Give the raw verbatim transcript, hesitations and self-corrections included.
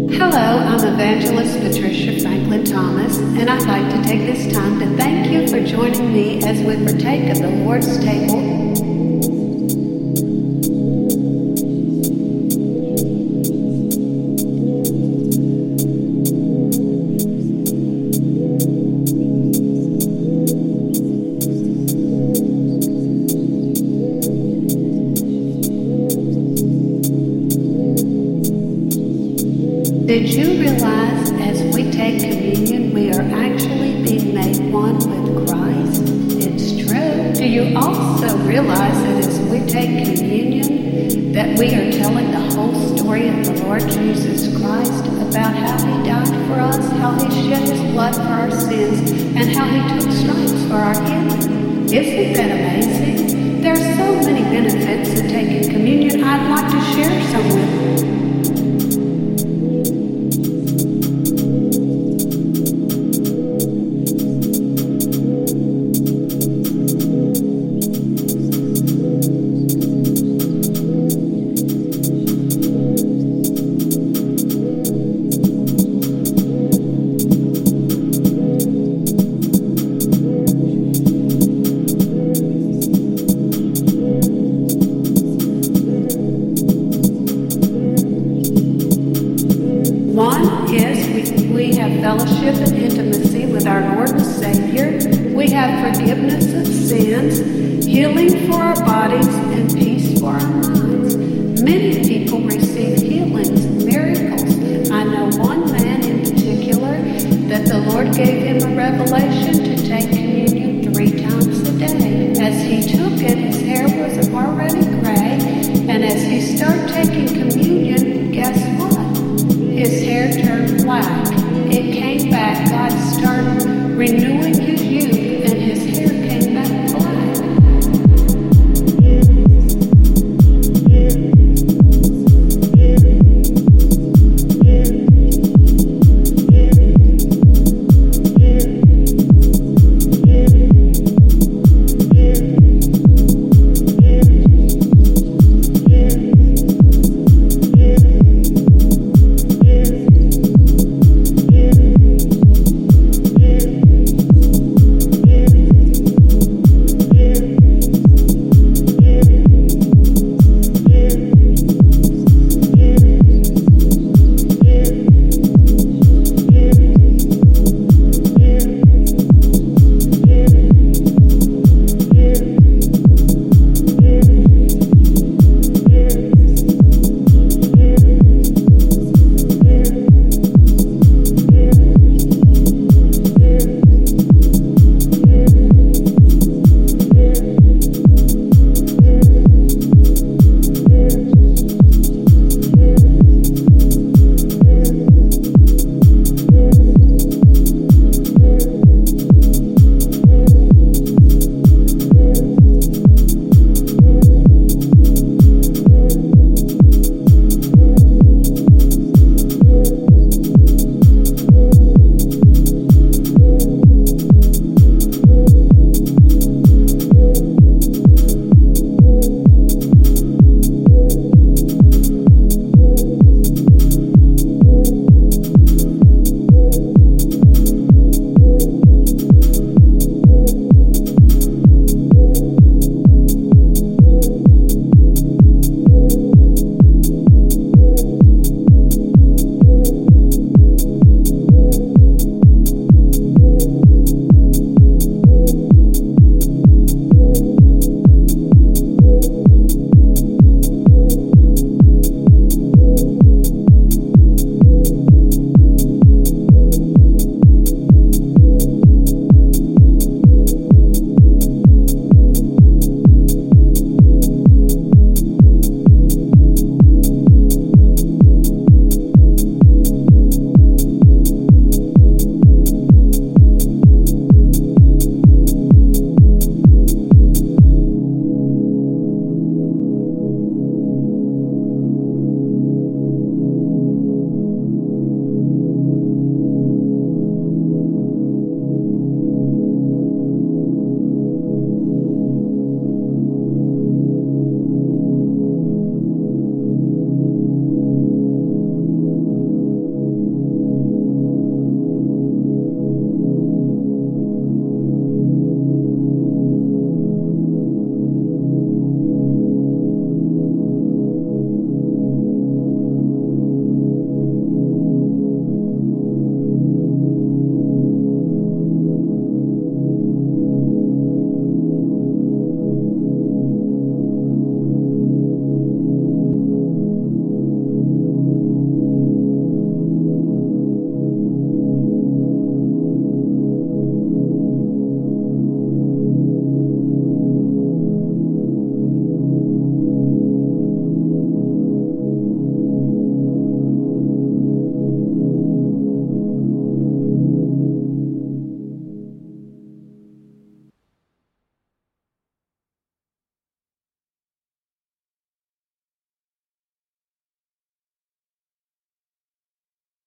Hello, I'm Evangelist Patricia Franklin Thomas, and I'd like to take this time to thank you for joining me as we partake of the Lord's table. Did you realize as we take communion, we are actually being made one with Christ? It's true. Do you also realize that as we take communion, that we are telling the whole story of the Lord Jesus Christ about how He died for us, how He shed His blood for our sins, and how He took stripes for our healing? Isn't that amazing? There are so many benefits to taking communion. I'd like to share some with you. One is we, we have fellowship and intimacy with our Lord and Savior. We have forgiveness of sins, healing for our bodies, and peace for our minds. Many people receive healings, miracles. I know one man in particular that the Lord gave him a revelation to take communion three times a day. As he took it, his hair was already gray, and as he started taking communion, guess what? His hair turned black. It came back. God started renewing his youth